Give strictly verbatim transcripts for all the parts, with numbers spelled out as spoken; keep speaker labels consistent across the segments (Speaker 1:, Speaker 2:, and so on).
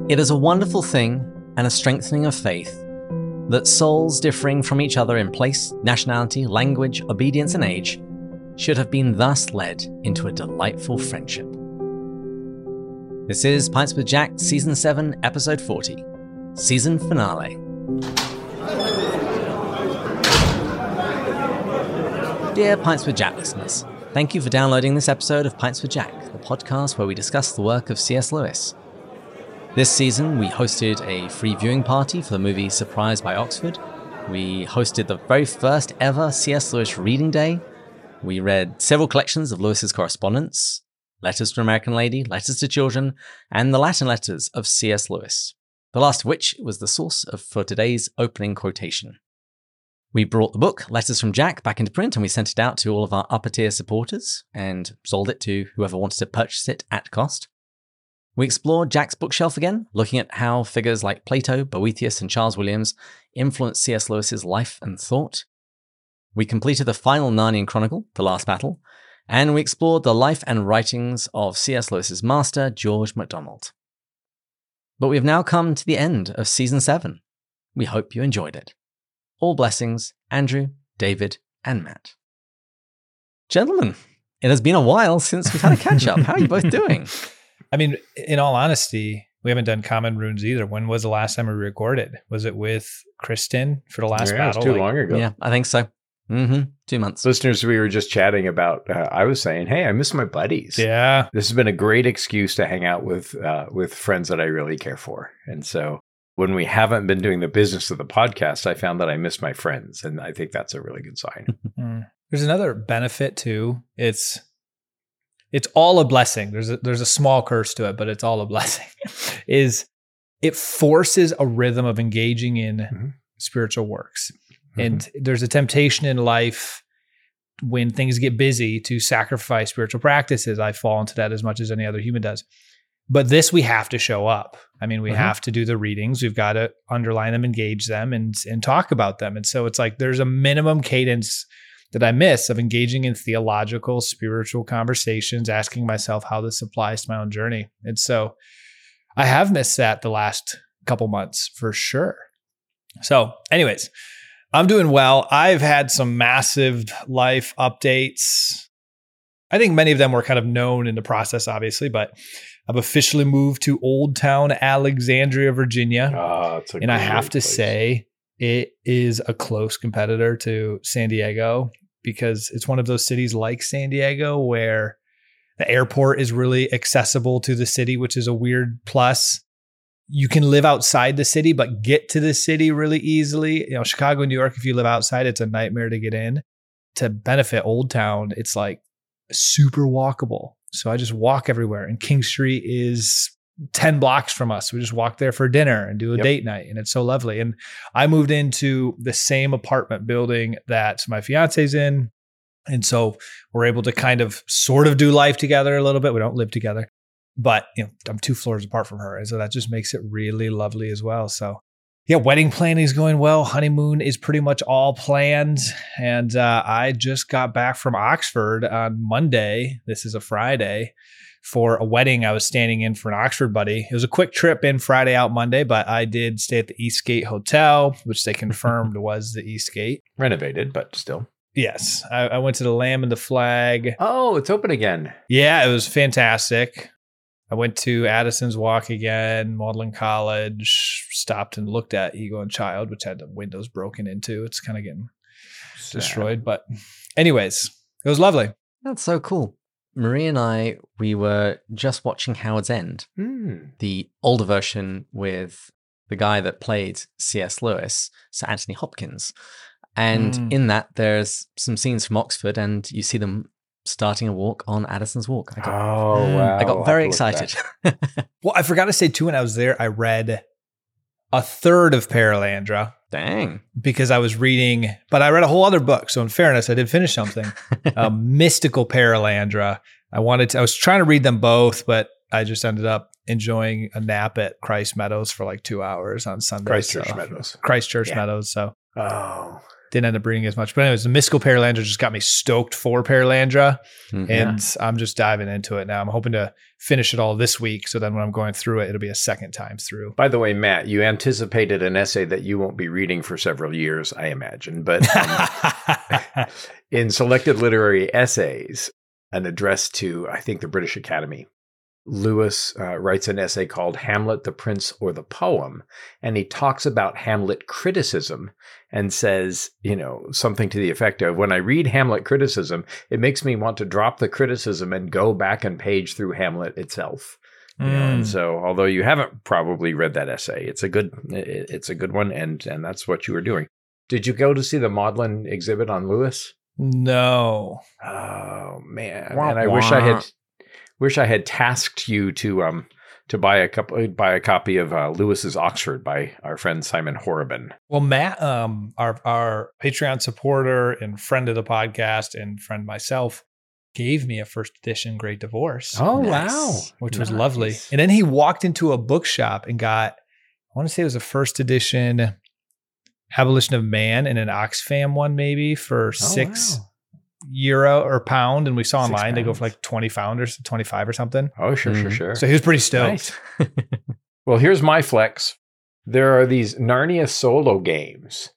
Speaker 1: It is a wonderful thing and a strengthening of faith that souls differing from each other in place, nationality, language, obedience, and age should have been thus led into a delightful friendship. This is Pints with Jack, Season seven, Episode forty, Season Finale. Dear Pints with Jack listeners, thank you for downloading this episode of Pints with Jack, the podcast where we discuss the work of C S Lewis. This season, we hosted a free viewing party for the movie Surprise by Oxford. We hosted the very first ever C S Lewis Reading Day. We read several collections of Lewis's correspondence, Letters to an American Lady, Letters to Children, and the Latin letters of C S Lewis, the last of which was the source of, for today's opening quotation. We brought the book, Letters from Jack, back into print, and we sent it out to all of our upper-tier supporters and sold it to whoever wanted to purchase it at cost. We explored Jack's bookshelf again, looking at how figures like Plato, Boethius, and Charles Williams influenced C S Lewis's life and thought. We completed the final Narnian Chronicle, The Last Battle, and we explored the life and writings of C S Lewis's master, George MacDonald. But we have now come to the end of Season seven. We hope you enjoyed it. All blessings, Andrew, David, and Matt. Gentlemen, it has been a while since we've had a catch-up. How are you both doing?
Speaker 2: I mean, in all honesty, we haven't done Common Runes either. When was the last time we recorded? Was it with Kristen for the last
Speaker 3: yeah,
Speaker 2: battle?
Speaker 3: It's too
Speaker 2: like,
Speaker 3: long ago.
Speaker 1: Yeah, I think so. Mm-hmm. Two months.
Speaker 3: Listeners, we were just chatting about, uh, I was saying, hey, I miss my buddies.
Speaker 2: Yeah.
Speaker 3: This has been a great excuse to hang out with uh, with friends that I really care for. And so when we haven't been doing the business of the podcast, I found that I miss my friends. And I think that's a really good sign.
Speaker 2: mm. There's another benefit too. It's it's all a blessing. There's a, there's a small curse to it, but it's all a blessing. Is it forces a rhythm of engaging in mm-hmm. spiritual works. Mm-hmm. And there's a temptation in life when things get busy to sacrifice spiritual practices. I fall into that as much as any other human does. But this, we have to show up. I mean, we mm-hmm. have to do the readings. We've got to underline them, engage them, and and talk about them. And so it's like there's a minimum cadence that I miss of engaging in theological, spiritual conversations, asking myself how this applies to my own journey. And so I have missed that the last couple months for sure. So anyways, I'm doing well. I've had some massive life updates. I think many of them were kind of known in the process, obviously, but I've officially moved to Old Town Alexandria, Virginia.
Speaker 3: Oh, it's a
Speaker 2: and I have to
Speaker 3: place.
Speaker 2: say, it is a close competitor to San Diego because it's one of those cities like San Diego where the airport is really accessible to the city, which is a weird plus. You can live outside the city, but get to the city really easily. You know, Chicago, New York, if you live outside, it's a nightmare to get in. To benefit Old Town, it's like super walkable. So I just walk everywhere. And King Street is ten blocks from us. We just walk there for dinner and do a
Speaker 3: yep.
Speaker 2: date night. And it's so lovely. And I moved into the same apartment building that my fiance's in. And so we're able to kind of sort of do life together a little bit. We don't live together, but you know, I'm two floors apart from her. And so that just makes it really lovely as well. So yeah, wedding planning is going well. Honeymoon is pretty much all planned. And uh, I just got back from Oxford on Monday. This is a Friday. For a wedding I was standing in for an Oxford buddy. It was a quick trip in, Friday out Monday, but I did stay at the Eastgate Hotel, which they confirmed was the Eastgate.
Speaker 3: Renovated, but still.
Speaker 2: Yes. I, I went to the Lamb and the Flag.
Speaker 3: Oh, it's open again.
Speaker 2: Yeah, it was fantastic. I went to Addison's Walk again, Magdalen College, stopped and looked at Eagle and Child, which had the windows broken into. It's kind of getting Sad. destroyed. But anyways, it was lovely.
Speaker 1: That's so cool. Marie and I, we were just watching Howard's End,
Speaker 3: mm.
Speaker 1: the older version with the guy that played C S Lewis, Sir Anthony Hopkins. And mm. in that, there's some scenes from Oxford, and you see them starting a walk on Addison's Walk. I got,
Speaker 3: oh, wow.
Speaker 1: I got very excited.
Speaker 2: Well, I forgot to say, too, when I was there, I read a third of Paralandra.
Speaker 1: Dang.
Speaker 2: Because I was reading, but I read a whole other book. So in fairness, I did finish something. uh, Mystical Paralandra. I wanted to, I was trying to read them both, but I just ended up enjoying a nap at Christ Meadows for like two hours on Sunday.
Speaker 3: Christchurch
Speaker 2: so.
Speaker 3: Meadows.
Speaker 2: Christchurch
Speaker 3: yeah.
Speaker 2: Meadows. So
Speaker 3: oh,
Speaker 2: didn't end up reading as much. But anyways, the Mystical Paralandra just got me stoked for Paralandra.
Speaker 1: Mhm.
Speaker 2: And I'm just diving into it now. I'm hoping to finish it all this week. So then when I'm going through it, it'll be a second time through.
Speaker 3: By the way, Matt, you anticipated an essay that you won't be reading for several years, I imagine. But um, in Selected Literary Essays, an address to, I think, the British Academy, Lewis uh, writes an essay called Hamlet, the Prince or the Poem, and he talks about Hamlet criticism and says, you know, something to the effect of, when I read Hamlet criticism, it makes me want to drop the criticism and go back and page through Hamlet itself. You know, and so, although you haven't probably read that essay, it's a good, it's a good one, and and that's what you were doing. Did you go to see the Maudlin exhibit on Lewis?
Speaker 2: No.
Speaker 3: Oh man,
Speaker 1: Wah,
Speaker 3: and I
Speaker 1: wah.
Speaker 3: wish I had. Wish I had tasked you to um to buy a couple buy a copy of uh, Lewis's Oxford by our friend Simon Horrobin.
Speaker 2: Well, Matt, um, our our Patreon supporter and friend of the podcast and friend myself, gave me a first edition Great Divorce.
Speaker 3: Oh
Speaker 1: Nice.
Speaker 3: wow,
Speaker 2: Which was
Speaker 3: Nice.
Speaker 2: lovely. And then he walked into a bookshop and got, I want to say it was a first edition Abolition of Man and an Oxfam one maybe for
Speaker 3: Oh,
Speaker 2: six
Speaker 3: wow.
Speaker 2: euro or pound. And we saw
Speaker 3: Six
Speaker 2: online they go for
Speaker 3: pounds.
Speaker 2: like twenty pounds or twenty-five or something.
Speaker 3: Oh sure, sure,
Speaker 1: Mhm.
Speaker 3: sure.
Speaker 2: So he was pretty stoked.
Speaker 3: Nice. Well, here's my flex. There are these Narnia solo games,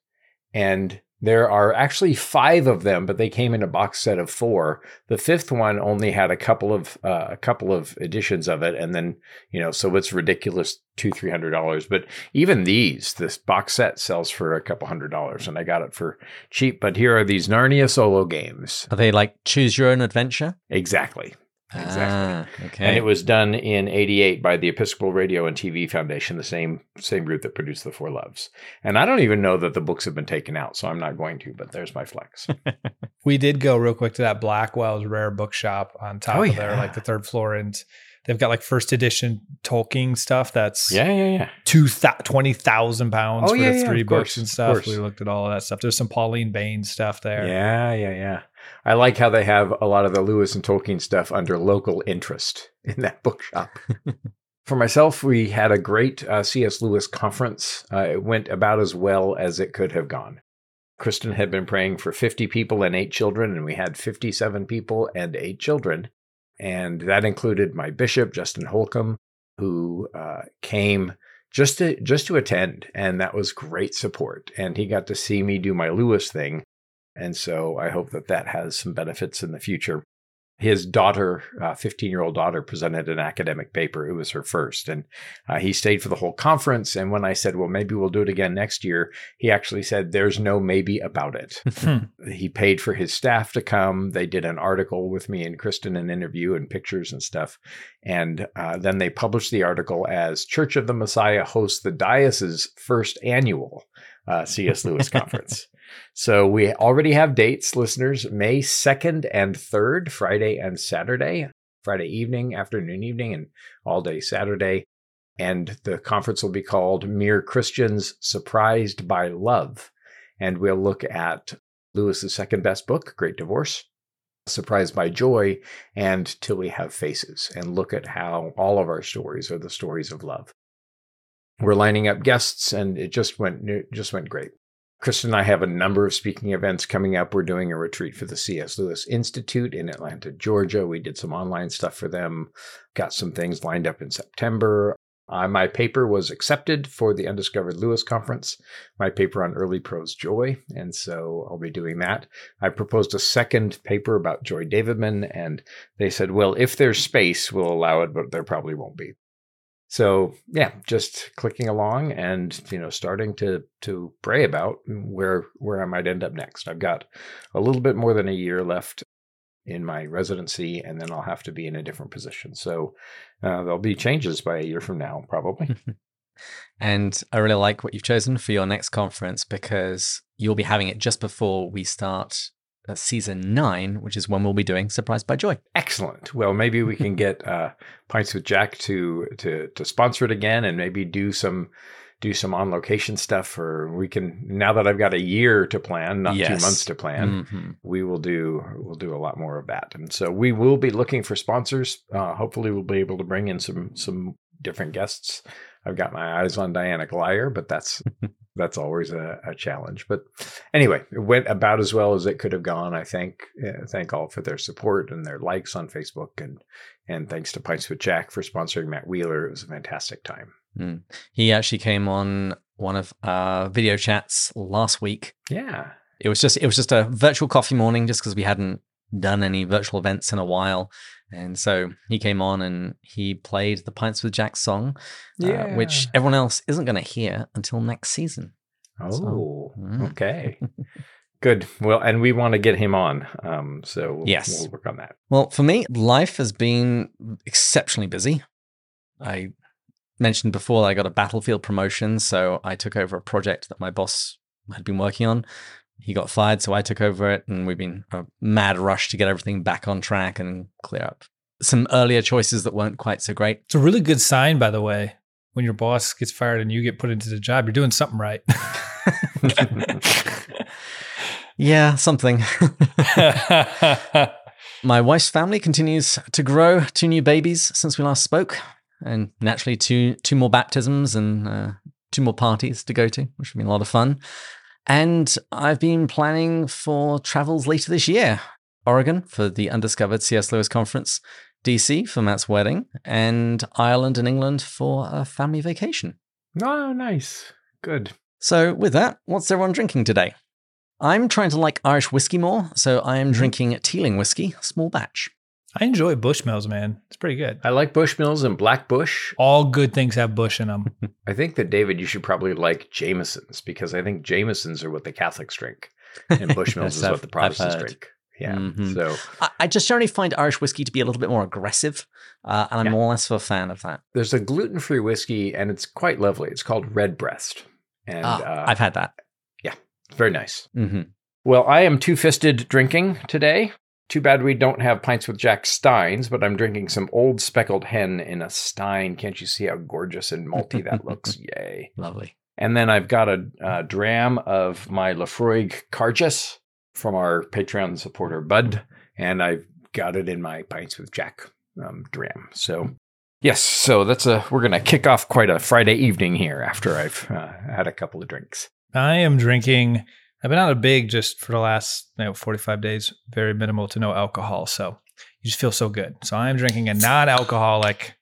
Speaker 3: and there are actually five of them, but they came in a box set of four. The fifth one only had a couple of uh, a couple of editions of it, and then you know, so it's ridiculous two three hundred dollars. But even these, this box set sells for a couple hundred dollars, and I got it for cheap. But here are these Narnia solo games.
Speaker 1: Are they like choose your own adventure?
Speaker 3: Exactly. Exactly.
Speaker 1: Ah, okay.
Speaker 3: And it was done in eighty-eight by the Episcopal Radio and T V Foundation, the same same group that produced The Four Loves. And I don't even know that the books have been taken out, so I'm not going to, but there's my flex.
Speaker 2: We did go real quick to that Blackwell's Rare Bookshop on top
Speaker 3: Oh,
Speaker 2: of there,
Speaker 3: yeah.
Speaker 2: like the third floor. And they've got like first edition Tolkien stuff that's
Speaker 3: Yeah, yeah, yeah.
Speaker 2: two th- twenty thousand pounds
Speaker 3: Oh,
Speaker 2: for
Speaker 3: yeah,
Speaker 2: the
Speaker 3: yeah,
Speaker 2: three
Speaker 3: of
Speaker 2: books
Speaker 3: course,
Speaker 2: and
Speaker 3: of
Speaker 2: stuff.
Speaker 3: course.
Speaker 2: We looked at all of that stuff. There's some Pauline Bain stuff there.
Speaker 3: Yeah, yeah, yeah. I like how they have a lot of the Lewis and Tolkien stuff under local interest in that bookshop. For myself, we had a great uh, C S. Lewis conference. Uh, it went about as well as it could have gone. Kristen had been praying for fifty people and eight children, and we had fifty-seven people and eight children. And that included my bishop, Justin Holcomb, who uh, came just to just to attend, and that was great support. And he got to see me do my Lewis thing, and so I hope that that has some benefits in the future. His daughter, uh, fifteen-year-old daughter, presented an academic paper. It was her first, and uh, he stayed for the whole conference. And when I said, well, maybe we'll do it again next year, he actually said, there's no maybe about it.
Speaker 2: Hmm.
Speaker 3: He paid for his staff to come. They did an article with me and Kristen, an interview and pictures and stuff. And uh, then they published the article as Church of the Messiah hosts the diocese's first annual uh, C S. Lewis conference. So we already have dates, listeners, May second and third, Friday and Saturday, Friday evening, afternoon, evening, and all day Saturday. And the conference will be called Mere Christians Surprised by Love. And we'll look at Lewis's second best book, Great Divorce, Surprised by Joy, and Till We Have Faces, and look at how all of our stories are the stories of love. We're lining up guests, and it just went, it just went great. Kristen and I have a number of speaking events coming up. We're doing a retreat for the C S. Lewis Institute in Atlanta, Georgia. We did some online stuff for them, got some things lined up in September. Uh, my paper was accepted for the Undiscovered Lewis Conference, my paper on early prose joy, and so I'll be doing that. I proposed a second paper about Joy Davidman, and they said, well, if there's space, we'll allow it, but there probably won't be. So yeah, just clicking along and, you know, starting to to pray about where where I might end up next. I've got a little bit more than a year left in my residency, and then I'll have to be in a different position. So uh, there'll be changes by a year from now, probably.
Speaker 1: And I really like what you've chosen for your next conference, because you'll be having it just before we start uh, season nine, which is when we'll be doing Surprised by Joy.
Speaker 3: Excellent. Well, maybe we can get uh, Pints with Jack to to to sponsor it again, and maybe do some do some on location stuff. Or we can, now that I've got a year to plan, not
Speaker 1: Yes.
Speaker 3: two months to plan,
Speaker 1: Mhm.
Speaker 3: we will do we'll do a lot more of that. And so we will be looking for sponsors. Uh, hopefully, we'll be able to bring in some some different guests. I've got my eyes on Diana Glyer, but that's that's always a, a challenge. But anyway, it went about as well as it could have gone. I think. Uh, thank all for their support and their likes on Facebook, and and thanks to Pints with Jack for sponsoring Matt Wheeler. It was a fantastic time.
Speaker 1: Mm. He actually came on one of our video chats last week.
Speaker 3: Yeah,
Speaker 1: it was just it was just a virtual coffee morning, just because we hadn't done any virtual events in a while. And so he came on and he played the Pints with Jack song,
Speaker 3: yeah.
Speaker 1: uh, which everyone else isn't going to hear until next season.
Speaker 3: Oh,
Speaker 1: so, mm.
Speaker 3: okay. Good. Well, and we want to get him on. Um, so we'll,
Speaker 1: yes.
Speaker 3: we'll work on that.
Speaker 1: Well, for me, life has been exceptionally busy. I mentioned before that I got a Battlefield promotion, so I took over a project that my boss had been working on. He got fired, so I took over it, and we've been a mad rush to get everything back on track and clear up some earlier choices that weren't quite so great.
Speaker 2: It's a really good sign, by the way, when your boss gets fired and you get put into the job. You're doing something right.
Speaker 1: Yeah, something. My wife's family continues to grow. Two new babies since we last spoke, and naturally two two more baptisms and uh, two more parties to go to, which have been a lot of fun. And I've been planning for travels later this year. Oregon for the Undiscovered C S Lewis Conference, D C for Matt's wedding, and Ireland and England for a family vacation.
Speaker 3: Oh, nice. Good.
Speaker 1: So with that, what's everyone drinking today? I'm trying to like Irish whiskey more, so I am drinking Teeling whiskey, small batch.
Speaker 2: I enjoy Bushmills, man. It's pretty good.
Speaker 3: I like Bushmills and Black Bush.
Speaker 2: All good things have Bush in them.
Speaker 3: I think that, David, you should probably like Jamesons, because I think Jamesons are what the Catholics drink, and Bushmills
Speaker 1: Yes,
Speaker 3: is
Speaker 1: I've-
Speaker 3: what the Protestants
Speaker 1: I've heard.
Speaker 3: drink. Yeah.
Speaker 1: Mhm.
Speaker 3: So
Speaker 1: I, I just generally find Irish whiskey to be a little bit more aggressive, uh, and I'm
Speaker 3: Yeah.
Speaker 1: more less of a fan of that.
Speaker 3: there's a gluten-free whiskey, and it's quite lovely. It's called Redbreast, and
Speaker 1: Ah,
Speaker 3: uh,
Speaker 1: I've had that.
Speaker 3: it's very nice.
Speaker 1: Mm-hmm.
Speaker 3: Well, I am two-fisted drinking today. Too bad we don't have Pints with Jack Steins, but I'm drinking some Old Speckled Hen in a stein. Can't you see how gorgeous and malty that looks? Yay.
Speaker 1: Lovely.
Speaker 3: And then I've got a, a dram of my Lafroig Cargis from our Patreon supporter, Bud, and I've got it in my Pints with Jack um, dram. So, yes, so that's a we're going to kick off quite a Friday evening here after I've uh, had a couple of drinks.
Speaker 2: I am drinking. I've been out of big just for the last you know, forty-five days, very minimal to no alcohol. So you just feel so good. So I'm drinking a non-alcoholic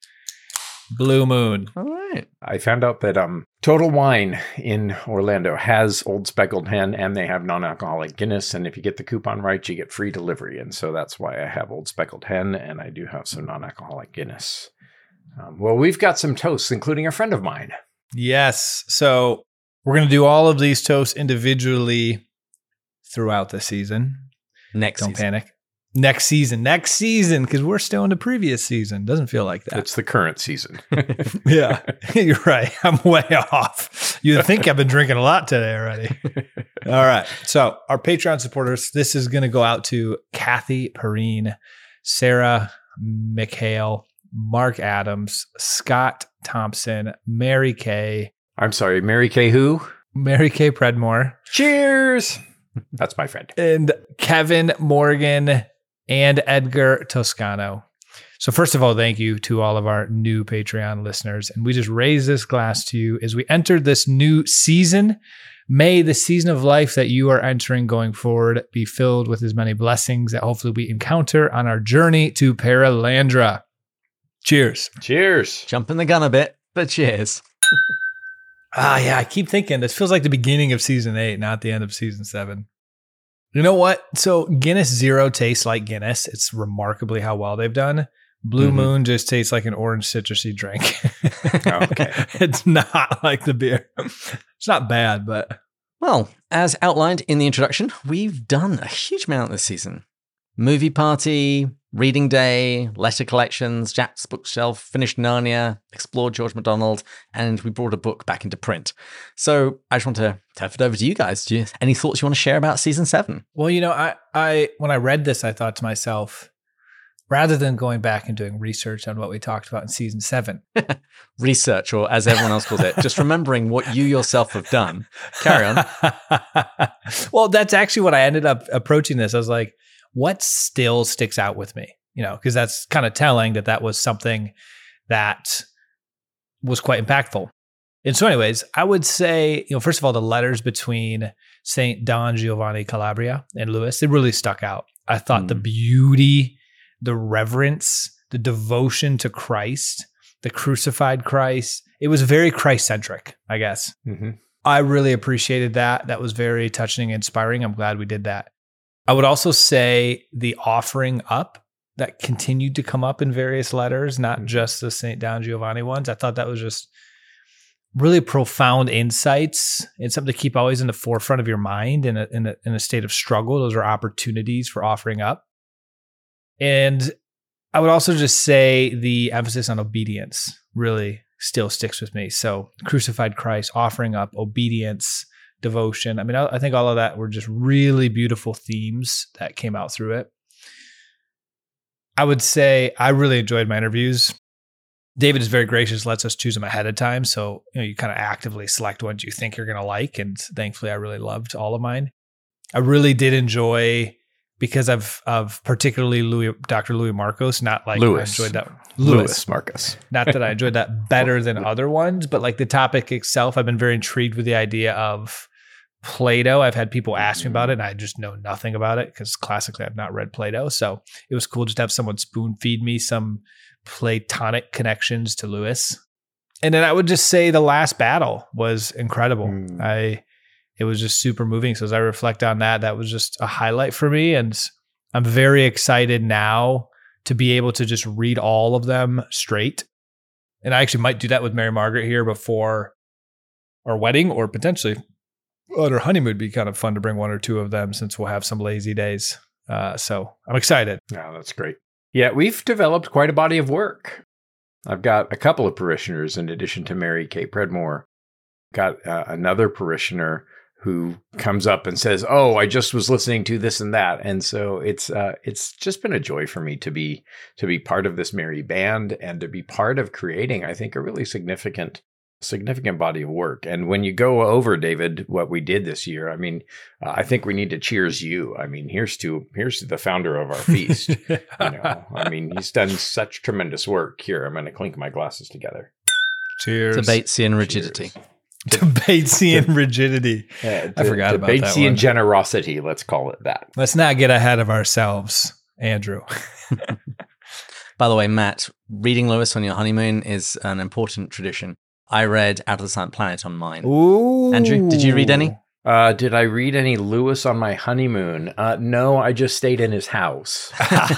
Speaker 2: Blue Moon.
Speaker 1: All right.
Speaker 3: I found out that um, Total Wine in Orlando has Old Speckled Hen, and they have non-alcoholic Guinness. And if you get the coupon right, you get free delivery. And so that's why I have Old Speckled Hen, and I do have some non-alcoholic Guinness. Um, well, we've got some toasts, including a friend of mine.
Speaker 2: Yes. So we're going to do all of these toasts individually throughout the season.
Speaker 1: Next
Speaker 2: Don't
Speaker 1: season.
Speaker 2: panic. Next season. Next season, because we're still in the previous season. Doesn't feel like that.
Speaker 3: It's the current season.
Speaker 2: Yeah, you're right. I'm way off. You'd think I've been drinking a lot today already. All right. So our Patreon supporters, this is going to go out to Kathy Perrine, Sarah McHale, Mark Adams, Scott Thompson, Mary Kay,
Speaker 3: I'm sorry, Mary Kay who?
Speaker 2: Mary Kay Predmore,
Speaker 3: Cheers! That's my friend.
Speaker 2: and Kevin Morgan and Edgar Toscano. So first of all, thank you to all of our new Patreon listeners. And we just raise this glass to you as we enter this new season. May the season of life that you are entering going forward be filled with as many blessings that hopefully we encounter on our journey to Paralandra. Cheers.
Speaker 3: Cheers.
Speaker 1: Jumping the gun a bit, but cheers.
Speaker 2: Ah, yeah, I keep thinking this feels like the beginning of season eight, not the end of season seven. You know what? So Guinness Zero tastes like Guinness. It's remarkably how well they've done. Blue
Speaker 3: Mhm.
Speaker 2: Moon just tastes like an orange citrusy drink.
Speaker 3: Oh, okay.
Speaker 2: It's not like the beer. It's not bad, but
Speaker 1: Well, as outlined in the introduction, we've done a huge amount this season. Movie party, reading day, letter collections, Jack's bookshelf, finished Narnia, explored George MacDonald, and we brought a book back into print. So I just want to turn it over to you guys. Do you any thoughts you want to share about season seven?
Speaker 2: well, you know, I, I when I read this, I thought to myself, rather than going back and doing research on what we talked about in season seven,
Speaker 1: Research, or as everyone else calls it, just remembering what you yourself have done. Carry on.
Speaker 2: Well, that's actually what I ended up approaching this. I was like, what still sticks out with me? You know, because that's kind of telling that that was something that was quite impactful. And so anyways, I would say, you know, first of all, the letters between Saint Don Giovanni Calabria and Lewis, it really stuck out. I thought mm. the beauty, the reverence, the devotion to Christ, the crucified Christ, it was very Christ-centric, I guess. Mm-hmm. I really appreciated that. That was very touching and inspiring. I'm glad we did that. I would also say the offering up that continued to come up in various letters, not just the Saint Don Giovanni ones. I thought that was just really profound insights and something to keep always in the forefront of your mind in a, in a, in a state of struggle. Those are opportunities for offering up. And I would also just say the emphasis on obedience really still sticks with me. So crucified Christ, offering up, obedience, devotion. I mean, I, I think all of that were just really beautiful themes that came out through it. I would say I really enjoyed my interviews. David is very gracious, lets us choose them ahead of time. So, you know, you kind of actively select ones you think you're going to like. And thankfully, I really loved all of mine. I really did enjoy, because of of particularly Louis, Doctor Louis Markos, not like
Speaker 3: Lewis.
Speaker 2: I enjoyed that.
Speaker 3: Lewis, Lewis Markos.
Speaker 2: Not that I enjoyed that better than other ones, but like the topic itself, I've been very intrigued with the idea of Plato. I've had people ask me about it and I just know nothing about it because classically I've not read Plato. So it was cool just to have someone spoon feed me some Platonic connections to Lewis. And then I would just say the last battle was incredible. Mm. I, it was just super moving. So as I reflect on that, that was just a highlight for me. And I'm very excited now to be able to just read all of them straight. And I actually might do that with Mary Margaret here before our wedding, or potentially on our honeymoon. Would be kind of fun to bring one or two of them since we'll have some lazy days. Uh, so I'm excited.
Speaker 3: Yeah, that's great. Yeah, we've developed quite a body of work. I've got a couple of parishioners in addition to Mary Kay Predmore. Got uh, another parishioner who comes up and says, "Oh, I just was listening to this and that," and so it's uh, it's just been a joy for me to be to be part of this Mary band and to be part of creating, I think, a really significant significant body of work. And when you go over, David, what we did this year, I mean, uh, I think we need to cheers you. I mean, here's to here's to the founder of our feast. You know, I mean, he's done such tremendous work here. I'm going to clink my glasses together.
Speaker 2: Cheers.
Speaker 1: To Batesian rigidity.
Speaker 2: Cheers. To Batesian rigidity.
Speaker 3: Yeah, to,
Speaker 2: I forgot
Speaker 3: to
Speaker 2: about that
Speaker 3: Batesian
Speaker 2: one.
Speaker 3: generosity, let's call it that.
Speaker 2: Let's not get ahead of ourselves, Andrew.
Speaker 1: By the way, Matt, reading Lewis on your honeymoon is an important tradition. I read Out of the Silent Planet on mine.
Speaker 2: Ooh.
Speaker 1: Andrew, did you read any?
Speaker 3: Uh, did I read any Lewis on my honeymoon? Uh, no, I just stayed in his house.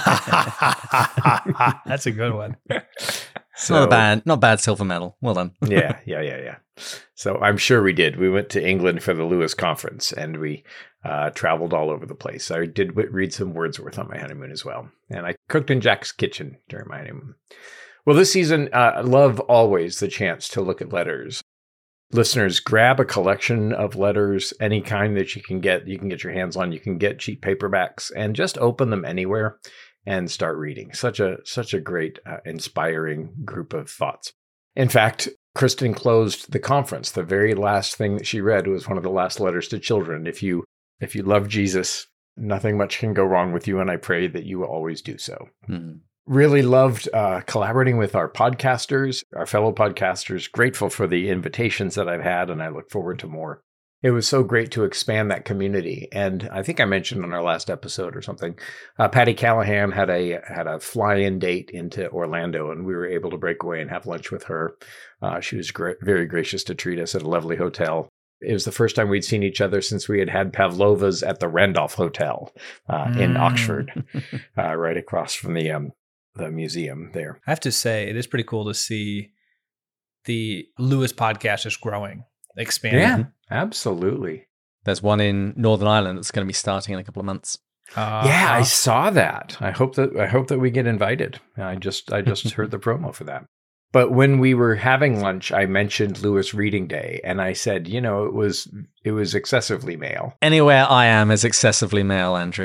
Speaker 2: That's a good one.
Speaker 3: So,
Speaker 1: not a bad, not bad silver medal. Well done.
Speaker 3: yeah, yeah, yeah, yeah. So I'm sure we did. We went to England for the Lewis conference, and we uh, traveled all over the place. I did w- read some Wordsworth on my honeymoon as well, and I cooked in Jack's kitchen during my honeymoon. Well, this season, uh, I love always the chance to look at letters. Listeners, grab a collection of letters, any kind that you can get. You can get your hands on. You can get cheap paperbacks, and just open them anywhere and start reading. Such a such a great, uh, inspiring group of thoughts. In fact, Kristen closed the conference. The very last thing that she read was one of the last letters to children. If you if you love Jesus, nothing much can go wrong with you, and I pray that you will always do so. Mm-hmm. Really loved uh, collaborating with our podcasters, our fellow podcasters. Grateful for the invitations that I've had, and I look forward to more. It was so great to expand that community. And I think I mentioned on our last episode or something, uh, Patty Callahan had a had a fly-in date into Orlando, and we were able to break away and have lunch with her. Uh, she was gra- very gracious to treat us at a lovely hotel. It was the first time we'd seen each other since we had had Pavlovas at the Randolph Hotel uh, mm. in Oxford, uh, right across from the um, the museum there.
Speaker 2: I have to say, it is pretty cool to see the Lewis podcast just growing, expanding.
Speaker 3: Yeah, absolutely.
Speaker 1: There's one in Northern Ireland that's going to be starting in a couple of months.
Speaker 3: Uh, yeah, I saw that. I hope that I hope that we get invited. I just I just heard the promo for that. But when we were having lunch, I mentioned Lewis Reading Day, and I said, you know, it was it was excessively male.
Speaker 1: Anywhere I am is excessively male, Andrew.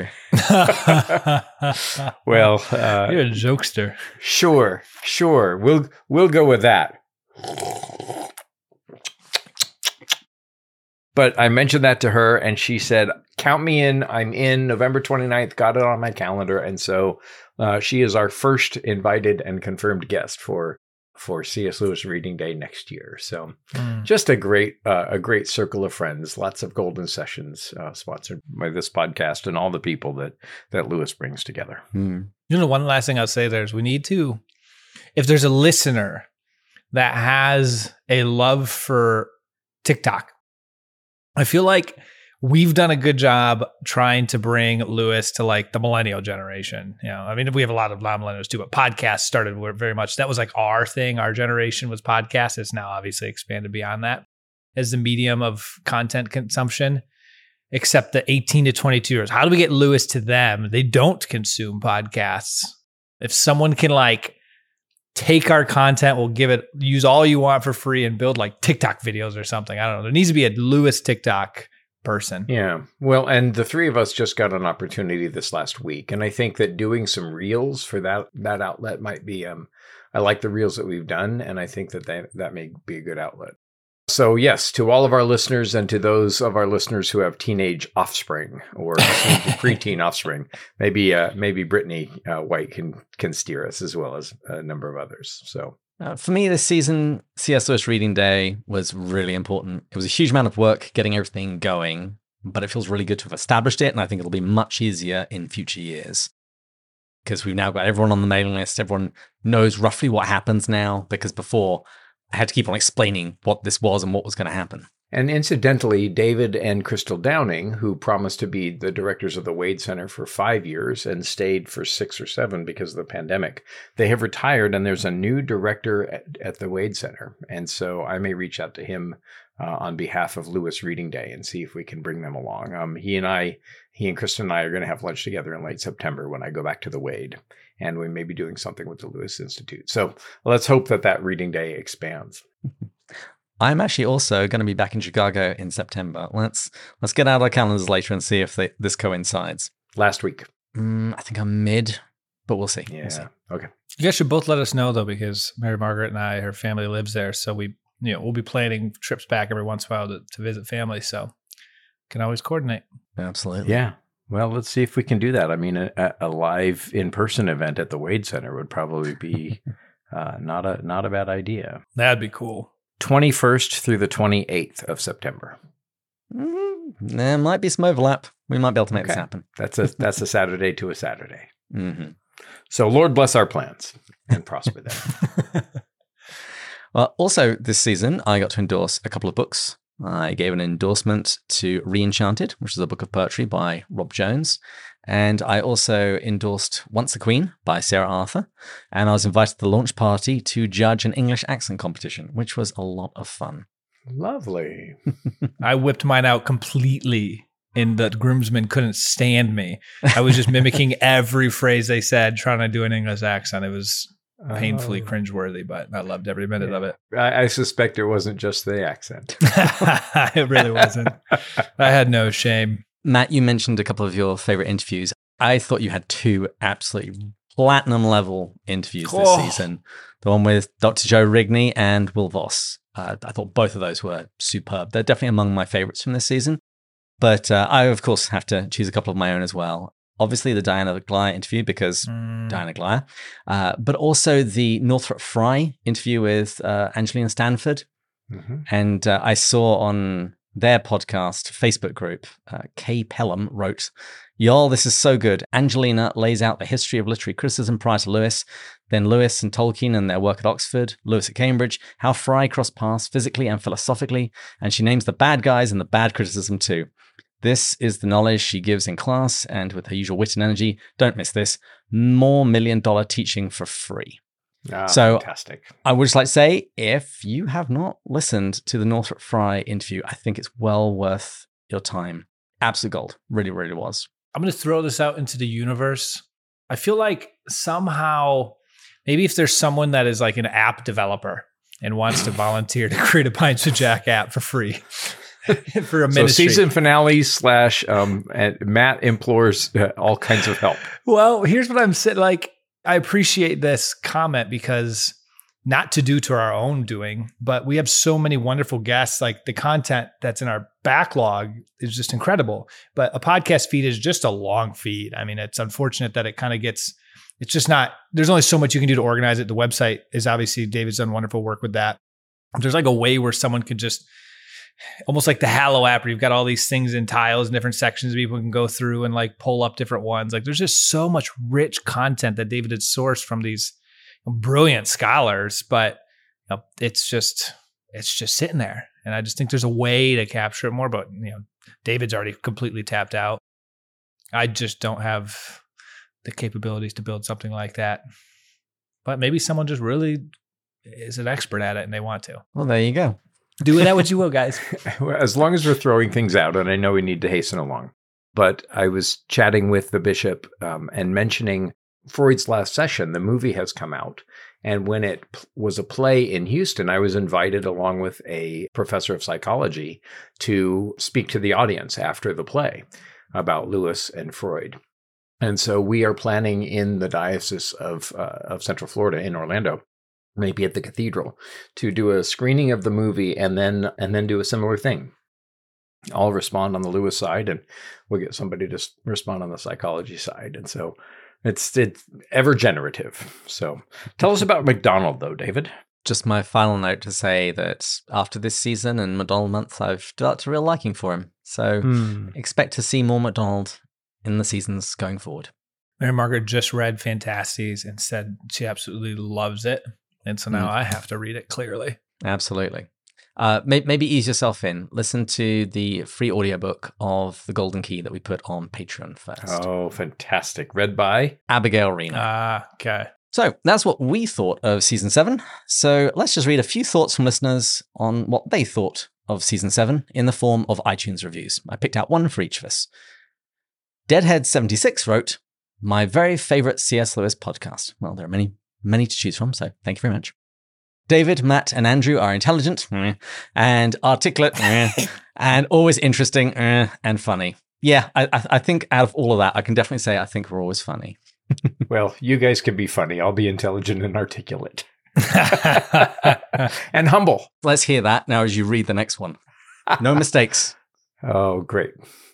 Speaker 3: Well, uh,
Speaker 2: you're a jokester.
Speaker 3: Sure, sure. We'll we'll go with that. But I mentioned that to her, and she said, count me in. I'm in November twenty-ninth. Got it on my calendar. And so uh, she is our first invited and confirmed guest for for C S. Lewis Reading Day next year. So
Speaker 2: Mm.
Speaker 3: just a great uh, a great circle of friends, lots of golden sessions uh, sponsored by this podcast and all the people that that Lewis brings together.
Speaker 1: Mm.
Speaker 2: You know, one last thing I'll say there is we need to, if there's a listener that has a love for TikTok, I feel like we've done a good job trying to bring Lewis to like the millennial generation. You know, I mean, we have a lot of non-millennials too, but podcasts started very much, that was like our thing. Our generation was podcasts. It's now obviously expanded beyond that as the medium of content consumption, except the eighteen to twenty-two years. How do we get Lewis to them? They don't consume podcasts. If someone can like take our content, we'll give it, use all you want for free and build like TikTok videos or something. I don't know. There needs to be a Lewis TikTok person.
Speaker 3: Yeah. Well, and the three of us just got an opportunity this last week. And I think that doing some reels for that that outlet might be, um, I like the reels that we've done. And I think that they, that may be a good outlet. So yes, to all of our listeners and to those of our listeners who have teenage offspring or preteen offspring, maybe uh, maybe Brittany uh, White can can steer us as well as a number of others. So
Speaker 1: Uh, for me, this season, C S. Lewis Reading Day was really important. It was a huge amount of work getting everything going, but it feels really good to have established it, and I think it'll be much easier in future years because we've now got everyone on the mailing list. Everyone knows roughly what happens now, because before I had to keep on explaining what this was and what was going to happen.
Speaker 3: And incidentally, David and Crystal Downing, who promised to be the directors of the Wade Center for five years and stayed for six or seven because of the pandemic, they have retired, and there's a new director at, at the Wade Center. And so I may reach out to him uh, on behalf of Lewis Reading Day and see if we can bring them along. Um, he and I, he and Kristen and I are going to have lunch together in late September when I go back to the Wade, and we may be doing something with the Lewis Institute. So let's hope that that reading day expands.
Speaker 1: I'm actually also going to be back in Chicago in September. Let's let's get out our calendars later and see if they, this coincides.
Speaker 3: Last week.
Speaker 1: Mm, I think I'm mid, but we'll see.
Speaker 3: Yeah.
Speaker 1: We'll see.
Speaker 3: Okay.
Speaker 2: You guys should both let us know though, because Mary Margaret and I, her family lives there. So we, you know, we'll be planning trips back every once in a while to, to visit family. So can always coordinate.
Speaker 1: Absolutely.
Speaker 3: Yeah. Well, let's see if we can do that. I mean, a, a live in-person event at the Wade Center would probably be uh, not a not a bad idea.
Speaker 2: That'd be cool.
Speaker 3: twenty-first through the twenty-eighth of September.
Speaker 1: Mm, there might be some overlap. We might be able to make
Speaker 3: Okay.
Speaker 1: this happen.
Speaker 3: That's a that's a Saturday to a Saturday.
Speaker 1: Mm-hmm.
Speaker 3: So Lord bless our plans and prosper them.
Speaker 1: Well, also this season, I got to endorse a couple of books. I gave an endorsement to Reenchanted, which is a book of poetry by Rob Jones. And I also endorsed Once a Queen by Sarah Arthur. And I was invited to the launch party to judge an English accent competition, which was a lot of fun.
Speaker 3: Lovely.
Speaker 2: I whipped mine out completely, and the groomsmen couldn't stand me. I was just mimicking every phrase they said, trying to do an English accent. It was painfully
Speaker 3: Oh.
Speaker 2: cringeworthy, but I loved every minute
Speaker 3: Yeah.
Speaker 2: of it.
Speaker 3: I, I suspect it wasn't just the accent.
Speaker 2: It really wasn't. I had no shame.
Speaker 1: Matt, you mentioned a couple of your favorite interviews. I thought you had two absolutely platinum level interviews this
Speaker 2: Oh.
Speaker 1: season. The one with Doctor Joe Rigney and Will Voss. Uh, I thought both of those were superb. They're definitely among my favorites from this season. But uh, I, of course, have to choose a couple of my own as well. Obviously, the Diana Glyer interview, because
Speaker 2: Mm.
Speaker 1: Diana Glyer, uh, but also the Northrop Frye interview with uh, Angelina Stanford.
Speaker 3: Mhm.
Speaker 1: And uh, I saw on their podcast Facebook group, uh, Kay Pelham wrote, "Y'all, this is so good. Angelina lays out the history of literary criticism prior to Lewis, then Lewis and Tolkien and their work at Oxford, Lewis at Cambridge, how Frye crossed paths physically and philosophically, and she names the bad guys and the bad criticism too. This is the knowledge she gives in class, and with her usual wit and energy, don't miss this, more million dollar teaching for free."
Speaker 3: Ah,
Speaker 1: So-
Speaker 3: fantastic.
Speaker 1: I would just like to say, if you have not listened to the Northrop Frye interview, I think it's well worth your time. Absolute gold. Really, really was.
Speaker 2: I'm going to throw this out into the universe. I feel like somehow, maybe if there's someone that is like an app developer and wants to volunteer to create a Pints with Jack app for free for a
Speaker 3: So
Speaker 2: ministry.
Speaker 3: season finale slash um, and Matt implores uh, all kinds of help.
Speaker 2: Well, here's what I'm saying. Like, I appreciate this comment because not to do to our own doing, but we have so many wonderful guests. Like the content that's in our backlog is just incredible. But a podcast feed is just a long feed. I mean, it's unfortunate that it kind of gets it's just not, there's only so much you can do to organize it. The website is obviously, David's done wonderful work with that. If there's like a way where someone could just, almost like the Hallow app where you've got all these things in tiles and different sections people can go through and like pull up different ones. Like there's just so much rich content that David had sourced from these brilliant scholars, but you know, it's just, it's just sitting there. And I just think there's a way to capture it more, but you know, David's already completely tapped out. I just don't have the capabilities to build something like that. But maybe someone just really is an expert at it and they want to.
Speaker 1: Well, there you go.
Speaker 2: Do with that what you will, guys.
Speaker 3: As long as we're throwing things out, and I know we need to hasten along. But I was chatting with the bishop um, and mentioning Freud's Last Session. The movie has come out. And when it p- was a play in Houston, I was invited along with a professor of psychology to speak to the audience after the play about Lewis and Freud. And so we are planning in the Diocese of uh, of Central Florida in Orlando, maybe at the cathedral, to do a screening of the movie and then and then do a similar thing. I'll respond on the Lewis side, and we'll get somebody to s- respond on the psychology side. And so it's it's ever generative. So tell us about McDonald, though, David.
Speaker 1: Just my final note to say that after this season and McDonald month, I've developed a real liking for him. So
Speaker 3: Hmm.
Speaker 1: expect to see more McDonald in the seasons going forward.
Speaker 2: Mary Margaret just read Fantastes and said she absolutely loves it. And so now
Speaker 1: Mm.
Speaker 2: I have to read it clearly.
Speaker 1: Absolutely. Uh, may- maybe ease yourself in. Listen to the free audiobook of The Golden Key that we put on Patreon first.
Speaker 3: Oh, fantastic. Read by?
Speaker 1: Abigail Reno.
Speaker 2: Ah, okay.
Speaker 1: So that's what we thought of season seven. So let's just read a few thoughts from listeners on what they thought of season seven in the form of iTunes reviews. I picked out one for each of us. Deadhead seventy-six wrote, "My very favorite C S. Lewis podcast." Well, there are many, many to choose from, so thank you very much. David, Matt, and Andrew are intelligent eh, and articulate eh, and always interesting eh, and funny. Yeah, I, I I think out of all of that, I can definitely say I think we're always funny.
Speaker 3: Well, you guys can be funny. I'll be intelligent and articulate. And humble.
Speaker 1: Let's hear that now as you read the next one. No mistakes.
Speaker 3: Oh, great.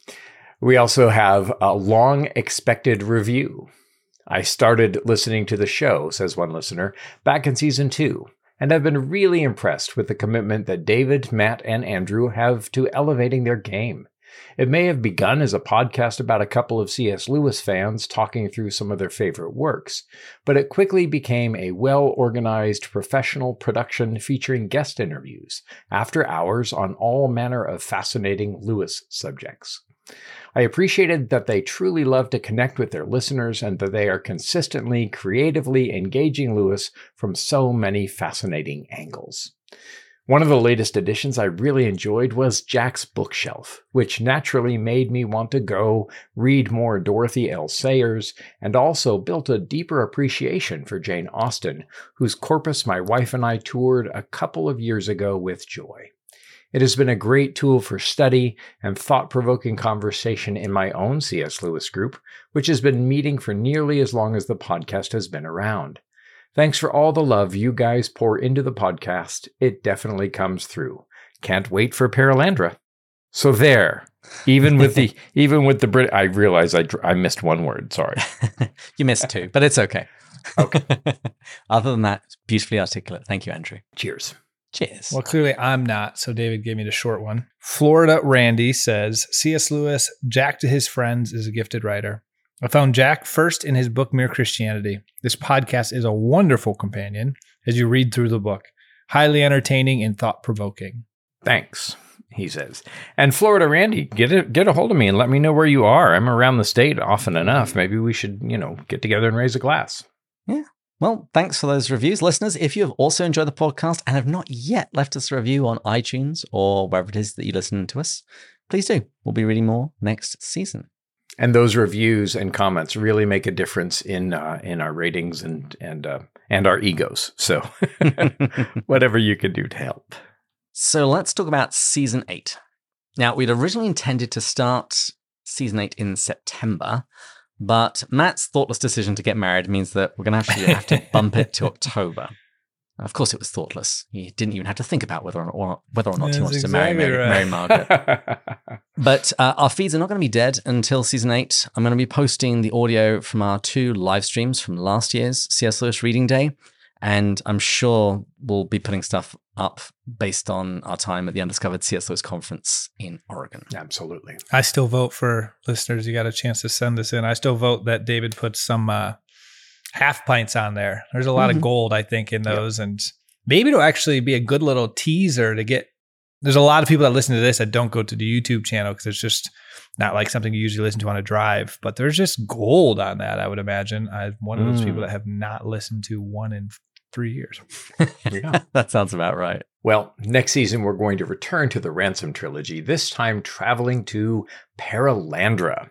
Speaker 3: We also have a long expected review. I started listening to the show, says one listener, back in season two, and I've been really impressed with the commitment that David, Matt, and Andrew have to elevating their game. It may have begun as a podcast about a couple of C S. Lewis fans talking through some of their favorite works, but it quickly became a well-organized professional production featuring guest interviews, after hours on all manner of fascinating Lewis subjects. I appreciated that they truly love to connect with their listeners and that they are consistently, creatively engaging Lewis from so many fascinating angles. One of the latest additions I really enjoyed was Jack's Bookshelf, which naturally made me want to go read more Dorothy L. Sayers and also built a deeper appreciation for Jane Austen, whose corpus my wife and I toured a couple of years ago with joy. It has been a great tool for study and thought-provoking conversation in my own C S. Lewis group, which has been meeting for nearly as long as the podcast has been around. Thanks for all the love you guys pour into the podcast. It definitely comes through. Can't wait for Paralandra. So there, even with the even with the Brit, I realize I I missed one word. Sorry,
Speaker 1: You missed two, but it's okay.
Speaker 3: Okay.
Speaker 1: Other than that, it's beautifully articulate. Thank you, Andrew.
Speaker 3: Cheers.
Speaker 1: Cheers.
Speaker 2: Well, clearly I'm not, so David gave me the short one. Florida Randy says, C S. Lewis, Jack to his friends, is a gifted writer. I found Jack first in his book, Mere Christianity. This podcast is a wonderful companion as you read through the book. Highly entertaining and thought-provoking.
Speaker 3: Thanks, he says. And Florida Randy, get a, get a hold of me and let me know where you are. I'm around the state often enough. Maybe we should, you know, get together and raise a glass.
Speaker 1: Yeah. Well, thanks for those reviews. Listeners, if you have also enjoyed the podcast and have not yet left us a review on iTunes or wherever it is that you listen to us, please do. We'll be reading more next season.
Speaker 3: And those reviews and comments really make a difference in uh, in our ratings and and uh, and our egos. So whatever you can do to help.
Speaker 1: So let's talk about season eight. Now, we'd originally intended to start season eight in September, but Matt's thoughtless decision to get married means that we're going to actually have to bump it to October. Of course, it was thoughtless. He didn't even have to think about whether or, whether or not
Speaker 2: That's
Speaker 1: he wanted
Speaker 2: exactly
Speaker 1: to marry, Mary,
Speaker 2: right.
Speaker 1: Mary Margaret. But uh, our feeds are not going to be dead until season eight. I'm going to be posting the audio from our two live streams from last year's C S. Lewis Reading Day. And I'm sure we'll be putting stuff up based on our time at the Undiscovered C S. Lewis Conference in Oregon.
Speaker 3: Absolutely.
Speaker 2: I still vote for listeners. You got a chance to send this in. I still vote that David puts some uh, half pints on there. There's a lot
Speaker 1: Mhm.
Speaker 2: of gold, I think, in those. Yep. And maybe it'll actually be a good little teaser to get. There's a lot of people that listen to this that don't go to the YouTube channel because it's just not like something you usually listen to on a drive. But there's just gold on that, I would imagine. I'm one of those
Speaker 3: Mm.
Speaker 2: people that have not listened to one in three years.
Speaker 3: Yeah.
Speaker 1: That sounds about right.
Speaker 3: Well, next season, we're going to return to the Ransom trilogy, this time traveling to Perelandra.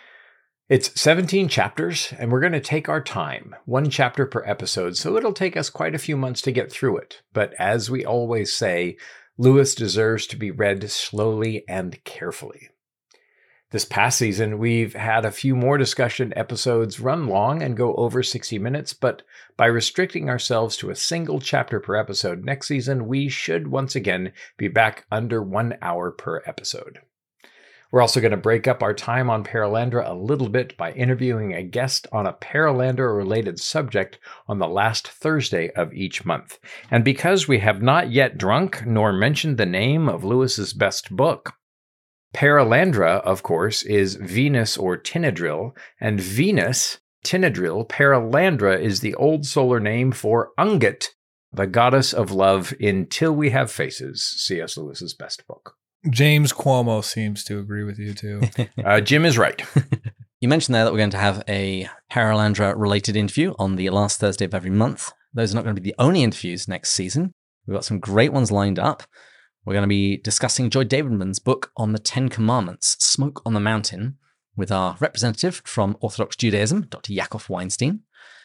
Speaker 3: It's seventeen chapters, and we're going to take our time, one chapter per episode, so it'll take us quite a few months to get through it. But as we always say, Lewis deserves to be read slowly and carefully. This past season, we've had a few more discussion episodes run long and go over sixty minutes, but by restricting ourselves to a single chapter per episode next season, we should once again be back under one hour per episode. We're also going to break up our time on Perelandra a little bit by interviewing a guest on a Perelandra-related subject on the last Thursday of each month. And because we have not yet drunk nor mentioned the name of Lewis's best book, Perelandra, of course, is Venus or Tinadril, and Venus, Tinadril, Perelandra is the old solar name for Ungat, the goddess of love in Till We Have Faces, C S. Lewis's best book.
Speaker 2: James Cuomo seems to agree with you too.
Speaker 3: Uh, Jim is right.
Speaker 1: You mentioned there that we're going to have a Perelandra-related interview on the last Thursday of every month. Those are not going to be the only interviews next season. We've got some great ones lined up. We're going to be discussing Joy Davidman's book on the Ten Commandments, Smoke on the Mountain, with our representative from Orthodox Judaism, Doctor Yaakov Weinstein.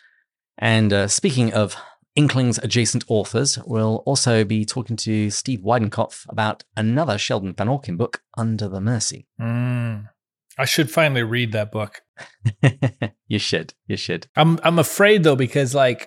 Speaker 1: And uh, speaking of Inklings adjacent authors, we'll also be talking to Steve Weidenkopf about another Sheldon Van Auken book, Under the Mercy.
Speaker 2: Mm. I should finally read that book.
Speaker 1: You should. You should.
Speaker 2: I'm I'm afraid though, because like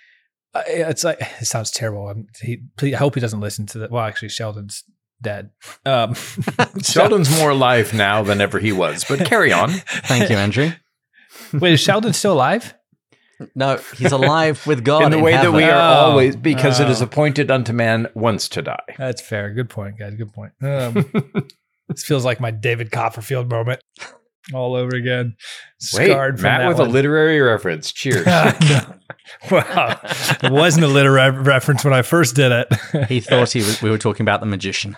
Speaker 2: it's like it sounds terrible. I'm, he, I hope he doesn't listen to that. Well, actually, Sheldon's dead. Um,
Speaker 3: Sheldon's more alive now than ever he was, but carry on.
Speaker 1: Thank you, Andrew.
Speaker 2: Wait, is Sheldon still alive?
Speaker 1: No, he's alive with God
Speaker 3: in the way
Speaker 1: heaven.
Speaker 3: that we are
Speaker 2: Oh,
Speaker 3: always, because it is
Speaker 2: oh.
Speaker 3: appointed unto man once to die.
Speaker 2: That's fair. Good point, guys. Good point. Um, this feels like my David Copperfield moment all over again.
Speaker 3: Wait,
Speaker 2: Scarred from
Speaker 3: Matt
Speaker 2: that
Speaker 3: with
Speaker 2: one.
Speaker 3: a literary reference. Cheers.
Speaker 2: No. Wow, it wasn't a literary reference when I first did it.
Speaker 1: He thought he was, we were talking about the magician.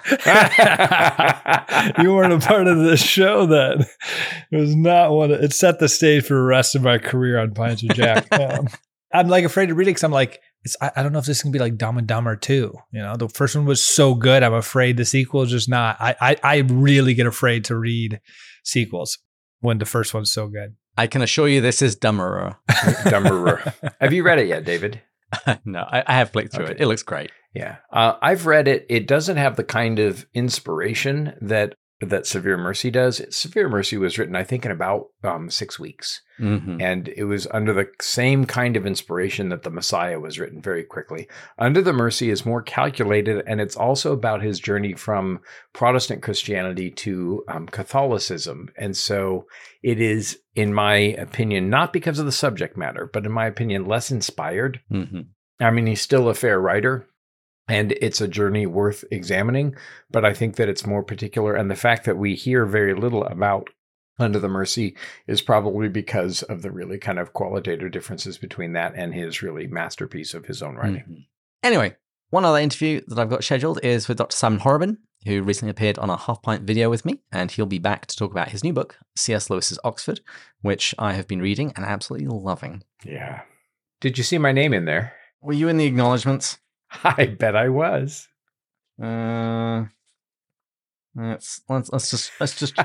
Speaker 2: You weren't a part of this show then. It was not one. Of, it set the stage for the rest of my career on Pints with Jack. Um, I'm like afraid to read it because I'm like, it's, I, I don't know if this is gonna be like Dumb and Dumber two. You know, the first one was so good. I'm afraid the sequel is just not. I I, I really get afraid to read sequels when the first one's so good.
Speaker 1: I can assure you this is dumberer.
Speaker 3: Dumberer. Have you read it yet, David?
Speaker 1: No, I, I have flicked through
Speaker 3: Okay.
Speaker 1: it. It looks great.
Speaker 3: Yeah. Uh, I've read it. It doesn't have the kind of inspiration that that Severe Mercy does. Severe Mercy was written, I think, in about um, six weeks.
Speaker 1: Mm-hmm.
Speaker 3: And it was under the same kind of inspiration that The Messiah was written very quickly. Under the Mercy is more calculated, and it's also about his journey from Protestant Christianity to um, Catholicism. And so it is, in my opinion, not because of the subject matter, but in my opinion, less inspired.
Speaker 1: Mm-hmm.
Speaker 3: I mean, he's still a fair writer, and it's a journey worth examining, but I think that it's more particular. And the fact that we hear very little about Under the Mercy is probably because of the really kind of qualitative differences between that and his really masterpiece of his own writing.
Speaker 1: Mm-hmm. Anyway, one other interview that I've got scheduled is with Doctor Simon Horobin, who recently appeared on a Half Pint video with me, and he'll be back to talk about his new book, C S. Lewis's Oxford, which I have been reading and absolutely loving.
Speaker 3: Yeah. Did you see my name in there?
Speaker 1: Were you in the acknowledgements?
Speaker 3: I bet I was.
Speaker 1: Uh, let's let's let's just let's just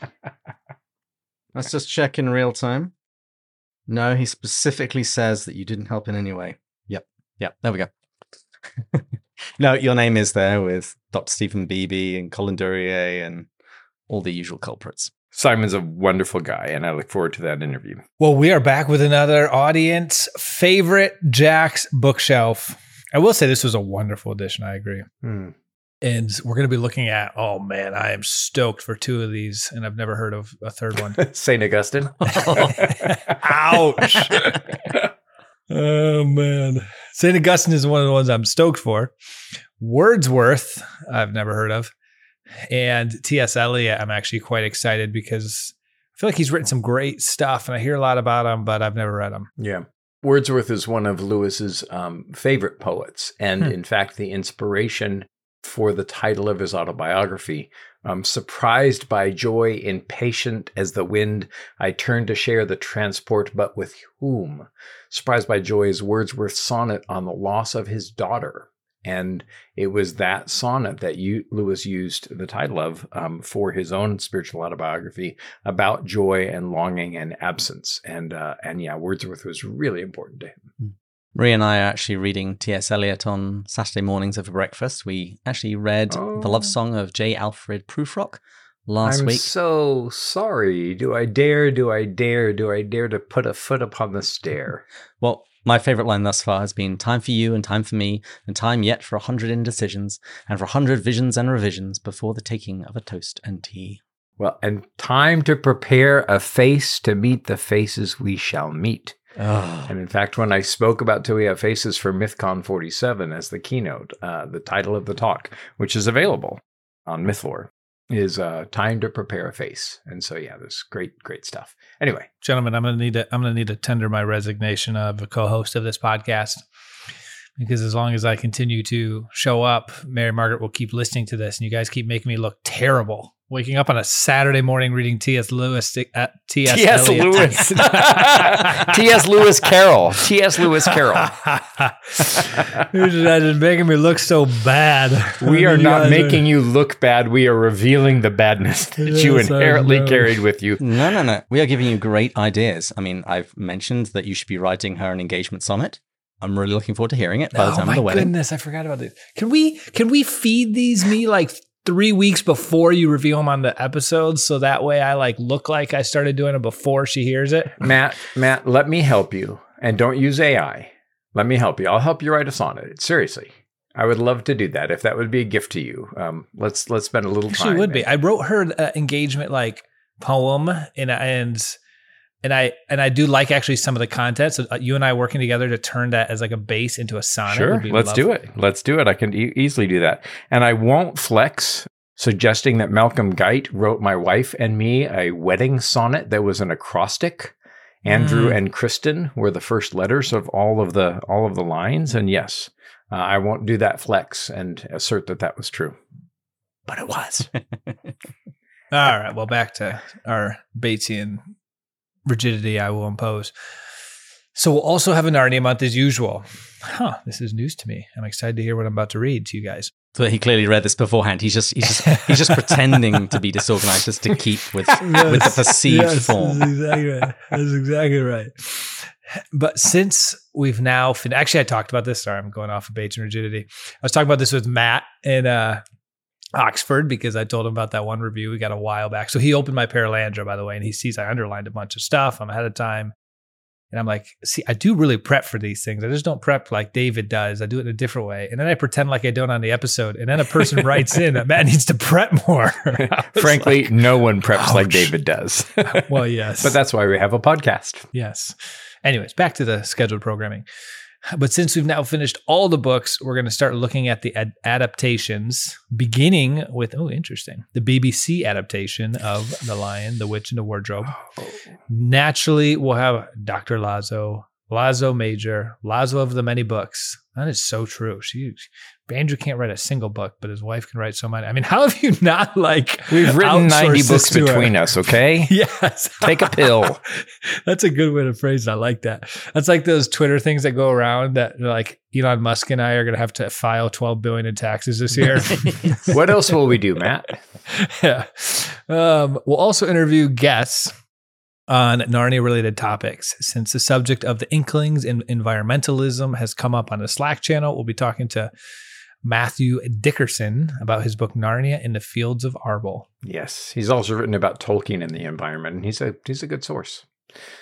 Speaker 1: let's just check in real time. No, he specifically says that you didn't help in any way. Yep, yep. There we go. No, your name is there with Doctor Stephen Beebe and Colin Duryea and all the usual culprits.
Speaker 3: Simon's a wonderful guy, and I look forward to that interview.
Speaker 2: Well, we are back with another audience favorite, Jack's Bookshelf. I will say this was a wonderful edition. I agree.
Speaker 3: Hmm.
Speaker 2: And we're going to be looking at, oh man, I am stoked for two of these. And I've never heard of a third one.
Speaker 3: Saint Augustine.
Speaker 2: Ouch. Oh man. Saint Augustine is one of the ones I'm stoked for. Wordsworth, I've never heard of. And T S Eliot, I'm actually quite excited because I feel like he's written some great stuff and I hear a lot about him, but I've never read him.
Speaker 3: Yeah. Wordsworth is one of Lewis's um, favorite poets. And hmm. in fact, the inspiration for the title of his autobiography, um, surprised by joy, impatient as the wind, I turned to share the transport, but with whom? Surprised by joy is Wordsworth's sonnet on the loss of his daughter. And it was that sonnet that you, Lewis used the title of um, for his own spiritual autobiography about joy and longing and absence. And, uh, and yeah, Wordsworth was really important to him.
Speaker 1: Marie and I are actually reading T S Eliot on Saturday mornings over breakfast. We actually read oh. The Love Song of J. Alfred Prufrock last
Speaker 3: I'm
Speaker 1: week.
Speaker 3: I'm so sorry. Do I dare, do I dare, do I dare to put a foot upon the stair?
Speaker 1: Well, my favorite line thus far has been time for you and time for me, and time yet for a hundred indecisions, and for a hundred visions and revisions before the taking of a toast and tea.
Speaker 3: Well, and time to prepare a face to meet the faces we shall meet. Oh. And in fact, when I spoke about Till We Have Faces for MythCon forty-seven as the keynote, uh, the title of the talk, which is available on Mythlore, is uh, Time to Prepare a Face. And so, yeah, there's great, great stuff. Anyway,
Speaker 2: gentlemen, I'm gonna need to I'm gonna need to tender my resignation of a co-host of this podcast, because as long as I continue to show up, Mary Margaret will keep listening to this, and you guys keep making me look terrible. Waking up on a Saturday morning reading T S. Lewis, uh, T S.
Speaker 3: T S. Lewis, T S. Lewis Carroll, T S. Lewis Carroll.
Speaker 2: You're just, just making me look so bad.
Speaker 3: We are not making are... you look bad. We are revealing the badness that yes, you inherently carried with you.
Speaker 1: No, no, no. We are giving you great ideas. I mean, I've mentioned that you should be writing her an engagement sonnet. I'm really looking forward to hearing it by the time
Speaker 2: oh
Speaker 1: of the wedding.
Speaker 2: Oh my goodness, I forgot about this. Can we can we feed these me like three weeks before you reveal them on the episodes, so that way I like look like I started doing it before she hears it?
Speaker 3: Matt, Matt, let me help you, and don't use A I. Let me help you. I'll help you write a sonnet. Seriously, I would love to do that if that would be a gift to you. Um, let's let's spend a little time.
Speaker 2: She would be. I wrote her uh, engagement like poem, and and. And I and I do like actually some of the content. So you and I working together to turn that as like a base into a sonnet.
Speaker 3: Sure,
Speaker 2: would be
Speaker 3: let's
Speaker 2: lovely.
Speaker 3: do it. Let's do it. I can e- easily do that. And I won't flex suggesting that Malcolm Guite wrote my wife and me a wedding sonnet that was an acrostic. Andrew mm. and Kristen were the first letters of all of the all of the lines. And yes, uh, I won't do that flex and assert that that was true. But it was.
Speaker 2: All right. Well, back to our Batesian rigidity I will impose. So we'll also have a Narnia month as usual. Huh, this is news to me. I'm excited to hear what I'm about to read to you guys.
Speaker 1: So he clearly read this beforehand. He's just he's just he's just pretending to be disorganized just to keep with yes, with the perceived
Speaker 2: yes,
Speaker 1: form.
Speaker 2: That's exactly right. That's exactly right. But since we've now fin- actually I talked about this. Sorry, I'm going off of Bates and rigidity. I was talking about this with Matt in uh Oxford, because I told him about that one review we got a while back. So he opened my Paralandra, by the way, and he sees I underlined a bunch of stuff. I'm ahead of time. And I'm like, see, I do really prep for these things. I just don't prep like David does. I do it in a different way. And then I pretend like I don't on the episode. And then a person writes in that Matt needs to prep more.
Speaker 3: Frankly,
Speaker 2: like,
Speaker 3: no one preps
Speaker 2: ouch.
Speaker 3: like David does.
Speaker 2: Well, yes.
Speaker 3: But that's why we have a podcast.
Speaker 2: Yes. Anyways, back to the scheduled programming. But since we've now finished all the books, we're going to start looking at the ad- adaptations, beginning with, oh, interesting, the B B C adaptation of The Lion, the Witch, and the Wardrobe. Oh. Naturally, we'll have Doctor Lazo, Lazo Major, Lazo of the many books. That is so true. She, Andrew can't write a single book, but his wife can write so many. I mean, how have you not like
Speaker 3: We've written ninety books between her? us, okay?
Speaker 2: Yes.
Speaker 3: Take a pill.
Speaker 2: That's a good way to phrase it. I like that. That's like those Twitter things that go around that like Elon Musk and I are going to have to file twelve billion dollars in taxes this year.
Speaker 3: What else will we do, Matt?
Speaker 2: Yeah. Um, we'll also interview guests on Narnia-related topics. Since the subject of the Inklings and environmentalism has come up on the Slack channel, we'll be talking to Matthew Dickerson about his book Narnia in the Fields of Arble.
Speaker 3: Yes, he's also written about Tolkien and the environment, and he's a he's a good source.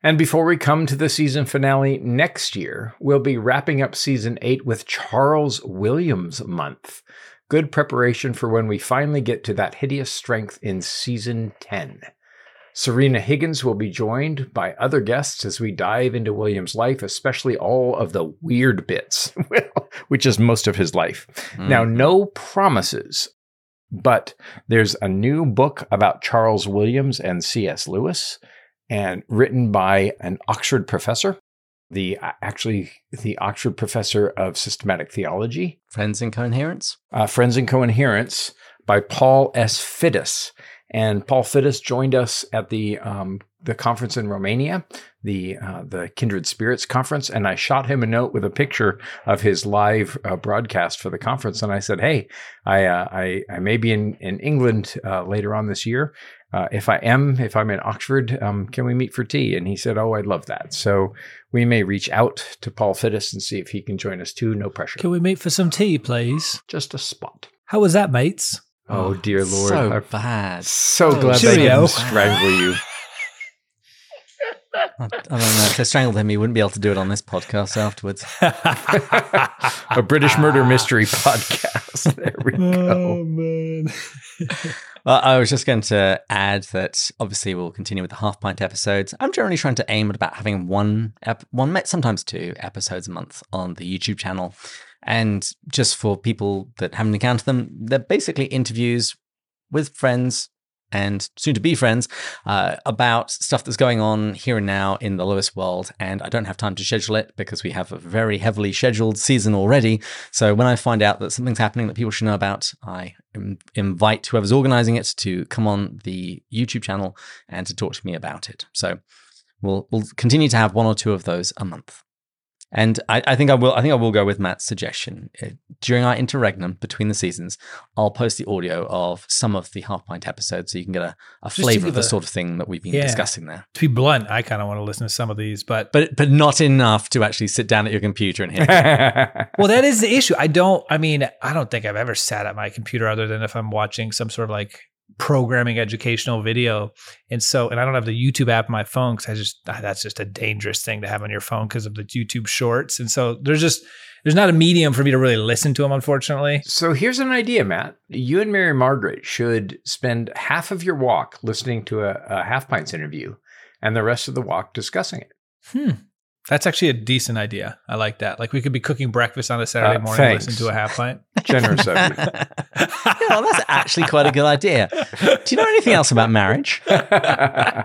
Speaker 3: And before we come to the season finale next year, we'll be wrapping up season eight with Charles Williams month. Good preparation for when we finally get to that hideous strength in season ten. Serena Higgins will be joined by other guests as we dive into Williams' life, especially all of the weird bits, which is most of his life. Mm. Now, no promises, but there's a new book about Charles Williams and C S Lewis, and written by an Oxford professor, the actually the Oxford professor of systematic theology.
Speaker 1: Friends in Coherence?
Speaker 3: Uh, Friends in Coherence by Paul S. Fiddes. And Paul Fiddes joined us at the um, the conference in Romania, the uh, the Kindred Spirits conference, and I shot him a note with a picture of his live uh, broadcast for the conference. And I said, "Hey, I uh, I, I may be in in England uh, later on this year. Uh, if I am, if I'm in Oxford, um, can we meet for tea?" And he said, "Oh, I'd love that." So we may reach out to Paul Fiddes and see if he can join us too. No pressure.
Speaker 2: Can we meet for some tea, please?
Speaker 3: Just a spot.
Speaker 2: How was that, mates?
Speaker 3: Oh, dear Lord.
Speaker 1: So
Speaker 3: I'm
Speaker 1: bad.
Speaker 3: So
Speaker 1: oh,
Speaker 3: glad
Speaker 2: Cheerio.
Speaker 3: they didn't strangle you.
Speaker 1: I don't know. If they strangled him, he wouldn't be able to do it on this podcast afterwards.
Speaker 3: A British murder mystery podcast. There we go.
Speaker 2: Oh, man.
Speaker 1: Well, I was just going to add that obviously we'll continue with the Half Pint episodes. I'm generally trying to aim at about having one, ep- one, sometimes two episodes a month on the YouTube channel. And just for people that haven't encountered them, they're basically interviews with friends and soon-to-be friends uh, about stuff that's going on here and now in the Lewis world. And I don't have time to schedule it because we have a very heavily scheduled season already. So when I find out that something's happening that people should know about, I im- invite whoever's organizing it to come on the YouTube channel and to talk to me about it. So we'll we'll continue to have one or two of those a month. And I, I think I will. I think I will go with Matt's suggestion. During our interregnum between the seasons, I'll post the audio of some of the Half Pint episodes, so you can get a, a flavor of the a, sort of thing that we've been yeah. discussing there.
Speaker 2: To be blunt, I kind of want to listen to some of these, but
Speaker 1: but but not enough to actually sit down at your computer and hear.
Speaker 2: Well, that is the issue. I don't. I mean, I don't think I've ever sat at my computer other than if I'm watching some sort of like programming educational video. And so, and I don't have the YouTube app on my phone because I just, that's just a dangerous thing to have on your phone because of the YouTube shorts. And so there's just, there's not a medium for me to really listen to them, unfortunately.
Speaker 3: So here's an idea, Matt. You and Mary Margaret should spend half of your walk listening to a, a Half Pints interview and the rest of the walk discussing it.
Speaker 2: Hmm. That's actually a decent idea. I like that. Like we could be cooking breakfast on a Saturday uh, morning
Speaker 3: thanks.
Speaker 2: and listen to a Half Pint.
Speaker 3: Generous of you.
Speaker 1: Yeah, well, that's actually quite a good idea. Do you know anything else about marriage?
Speaker 2: uh,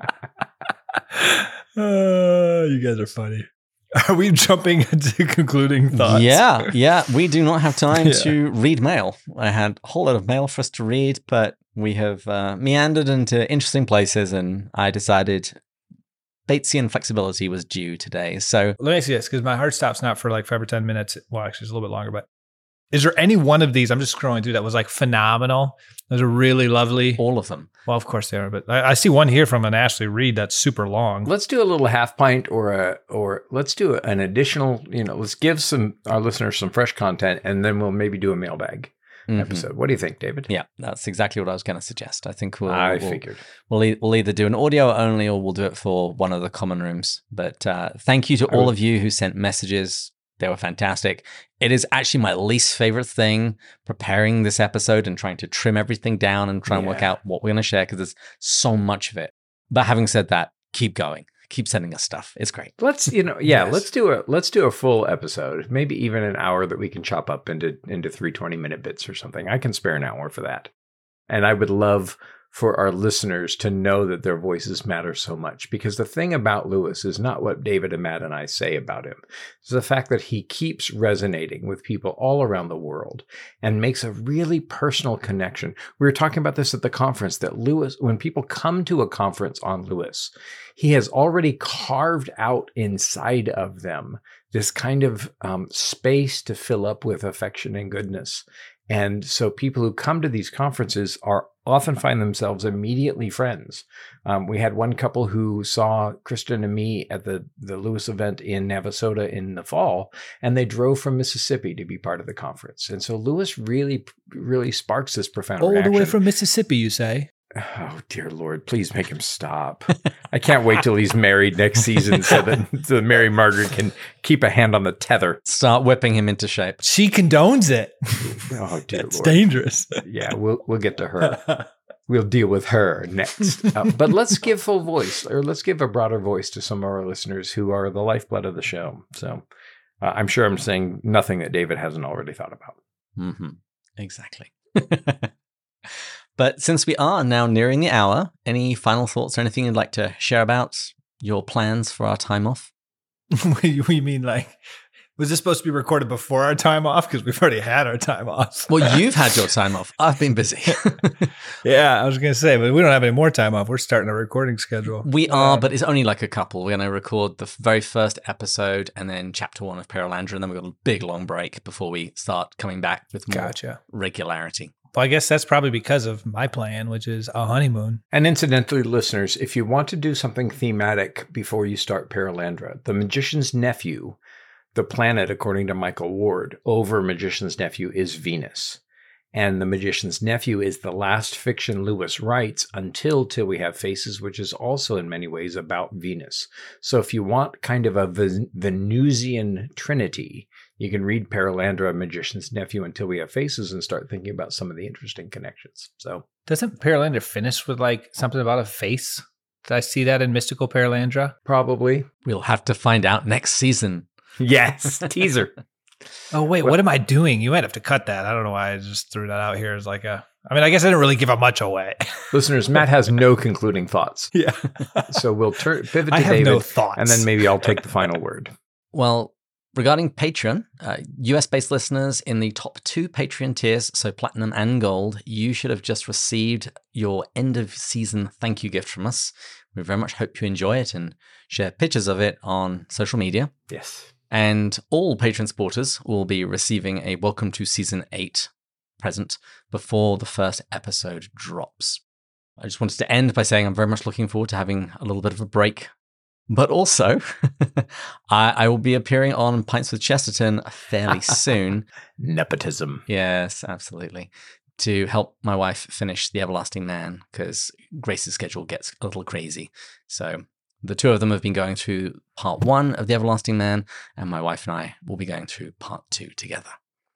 Speaker 2: you guys are funny. Are we jumping into concluding thoughts?
Speaker 1: Yeah, yeah. We do not have time
Speaker 2: Yeah.
Speaker 1: to read mail. I had a whole lot of mail for us to read, but we have uh, meandered into interesting places, and I decided Batesian flexibility was due today. So
Speaker 2: Let me ask you this, because my heart stops not for like five or ten minutes. Well, actually, it's a little bit longer, but is there any one of these, I'm just scrolling through, that was like phenomenal? Those are really lovely.
Speaker 1: all of them.
Speaker 2: Well, of course they are, but I, I see one here from an Ashley Reed that's super long.
Speaker 3: Let's do a little half pint or a, or let's do an additional, you know, let's give some our listeners some fresh content and then we'll maybe do a mailbag
Speaker 1: Mhm.
Speaker 3: episode. What do you think, David?
Speaker 1: Yeah, that's exactly what I was going to suggest. I think we'll,
Speaker 3: I
Speaker 1: we'll,
Speaker 3: figured.
Speaker 1: We'll, e- we'll either do an audio only or we'll do it for one of the common rooms. But uh, thank you to all of you who sent messages. They were fantastic. It is actually my least favorite thing, preparing this episode and trying to trim everything down and try and work
Speaker 3: Yeah.
Speaker 1: out what we're going to share because there's so much of it. But having said that, keep going. Keep sending us stuff. It's great.
Speaker 3: Let's, you know, yeah,
Speaker 2: Yes.
Speaker 3: let's do a let's do a full episode, maybe even an hour that we can chop up into into three twenty-minute bits or something. I can spare an hour for that. And I would love for our listeners to know that their voices matter so much, because the thing about Lewis is not what David and Matt and I say about him. It's the fact that he keeps resonating with people all around the world and makes a really personal connection. We were talking about this at the conference, that Lewis, when people come to a conference on Lewis, he has already carved out inside of them this kind of um, space to fill up with affection and goodness. And so people who come to these conferences are often find themselves immediately friends. Um, we had one couple who saw Kristen and me at the, the Lewis event in Navasota in the fall, and they drove from Mississippi to be part of the conference. And so Lewis really, really sparks this profound
Speaker 2: All
Speaker 3: reaction.
Speaker 2: the way from Mississippi, you say?
Speaker 3: Oh, dear Lord, please make him stop. I can't wait till he's married next season so that, so that Mary Margaret can keep a hand on the tether.
Speaker 1: Start whipping him into shape.
Speaker 2: She condones it.
Speaker 3: Oh, dear
Speaker 2: It's
Speaker 3: Lord.
Speaker 2: dangerous.
Speaker 3: Yeah, we'll we'll get to her. We'll deal with her next. Uh, but let's give full voice, or let's give a broader voice to some of our listeners who are the lifeblood of the show. So uh, I'm sure I'm saying nothing that David hasn't already thought about.
Speaker 1: Mm-hmm. Exactly. But since we are now nearing the hour, any final thoughts or anything you'd like to share about your plans for our time off?
Speaker 2: We mean like, was this supposed to be recorded before our time off? Because we've already had our time off.
Speaker 1: Well, you've had your time off. I've been busy.
Speaker 2: Yeah, I was going to say, but we don't have any more time off. We're starting a recording schedule.
Speaker 1: We are,
Speaker 2: Um,
Speaker 1: but it's only like a couple. We're going to record the very first episode and then chapter one of Perelandra, and then we've got a big long break before we start coming back with more
Speaker 2: Gotcha.
Speaker 1: regularity.
Speaker 2: Well, I guess that's probably because of my plan, which is a honeymoon.
Speaker 3: And incidentally, listeners, if you want to do something thematic before you start Perelandra, The Magician's Nephew, the planet, according to Michael Ward, over Magician's Nephew is Venus. And The Magician's Nephew is the last fiction Lewis writes until Till We Have Faces, which is also in many ways about Venus. So if you want kind of a Ven- Venusian trinity, you can read Perelandra, Magician's Nephew, Until We Have Faces and start thinking about some of the interesting connections. So
Speaker 2: Doesn't Perelandra finish with like something about a face? Did I see that in Mystical Perelandra?
Speaker 3: probably.
Speaker 1: We'll have to find out next season.
Speaker 3: Yes, teaser.
Speaker 2: Oh, wait, what am I doing? You might have to cut that. I don't know why I just threw that out here as like a, I mean, I guess I didn't really give up much away.
Speaker 3: Listeners, Matt has no concluding thoughts.
Speaker 2: Yeah.
Speaker 3: So we'll turn pivot to
Speaker 2: I have
Speaker 3: David,
Speaker 2: no thoughts.
Speaker 3: and then maybe I'll take the final word.
Speaker 1: Well, regarding Patreon, uh, U S-based listeners in the top two Patreon tiers, so Platinum and Gold, you should have just received your end-of-season thank you gift from us. We very much hope you enjoy it and share pictures of it on social media.
Speaker 3: Yes.
Speaker 1: And all Patreon supporters will be receiving a Welcome to Season eight present before the first episode drops. I just wanted to end by saying I'm very much looking forward to having a little bit of a break. But also, I, I will be appearing on Pints with Chesterton fairly soon.
Speaker 3: Nepotism.
Speaker 1: Yes, absolutely. To help my wife finish The Everlasting Man, because Grace's schedule gets a little crazy. So the two of them have been going through part one of The Everlasting Man, and my wife and I will be going through part two together.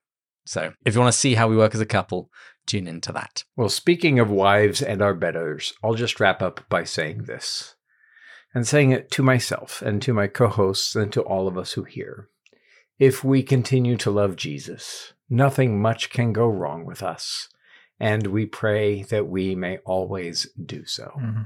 Speaker 1: So if you want to see how we work as a couple, tune into that.
Speaker 3: Well, speaking of wives and our betters, I'll just wrap up by saying this, and saying it to myself and to my co-hosts and to all of us who hear. If we continue to love Jesus, nothing much can go wrong with us, and we pray that we may always do so.
Speaker 2: Mm-hmm.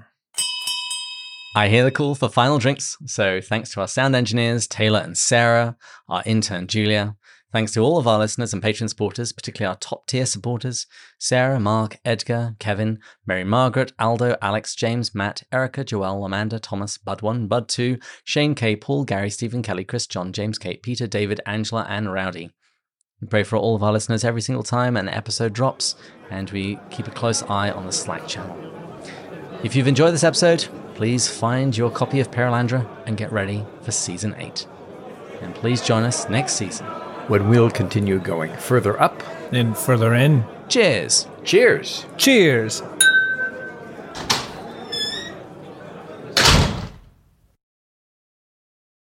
Speaker 1: I hear the call for final drinks, so thanks to our sound engineers, Taylor and Sarah, our intern, Julia. Thanks to all of our listeners and Patreon supporters, particularly our top-tier supporters, Sarah, Mark, Edgar, Kevin, Mary Margaret, Aldo, Alex, James, Matt, Erica, Joelle, Amanda, Thomas, Bud one, Bud two, Shane K, Paul, Gary, Stephen, Kelly, Chris, John, James, Kate, Peter, David, Angela, and Rowdy. We pray for all of our listeners every single time an episode drops, and we keep a close eye on the Slack channel. If you've enjoyed this episode, please find your copy of Perelandra and get ready for Season eight. And please join us next season,
Speaker 3: When we'll continue going further up.
Speaker 2: And further in,
Speaker 1: cheers!
Speaker 3: Cheers!
Speaker 2: cheers.